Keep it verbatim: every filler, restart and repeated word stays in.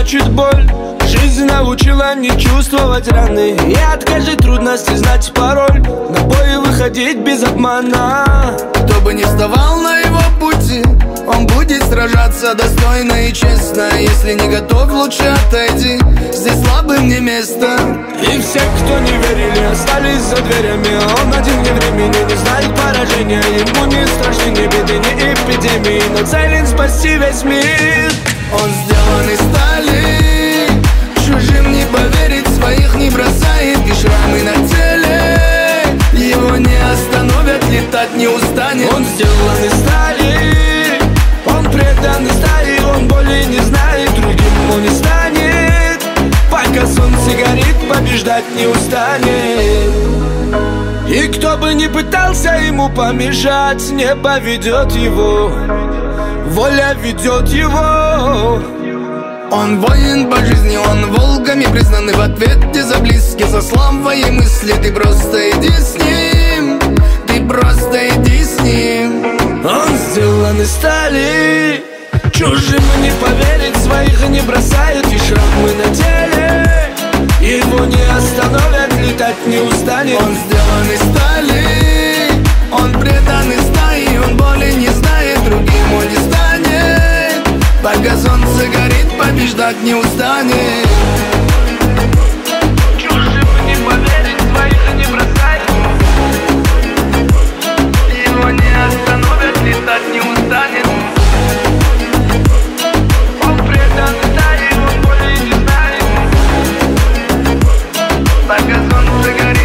значит боль. Жизнь научила не чувствовать раны, и от каждой трудности знать пароль. На бой выходить без обмана. Кто бы не вставал на его пути, он будет сражаться достойно и честно. Если не готов, лучше отойди, здесь слабым не место. И все, кто не верили, остались за дверями. Он один вне времени, не знает поражения. Ему не страшны ни беды, ни эпидемии, нацелен спасти весь мир. Он сделан из стали, чужим не поверить, своих не бросает. И шрамы на теле его не остановят, летать не устанет. Он сделан из стали, он предан стае, он боли не знает, другим он не станет. Пока солнце горит, побеждать не устанет. И кто бы ни пытался ему помешать, небо ведет его, воля ведет его. Он воин по жизни, он волгами признанный в ответе за близких, за славой мысли. Ты просто иди с ним, ты просто иди с ним. Он сделан из стали, чужим не поверить, своих не бросают. И шрамы на теле его не остановят, летать не устанет. Он сделан из стали, он предан из стаи, он боли не знает, другим он не станет. Пока солнце горит, побеждать не устанет. Чужим не поверить, своих не бросают. Его не остановят, летать не устанет. Он предан стае, он боли не знает. Пока солнце горит.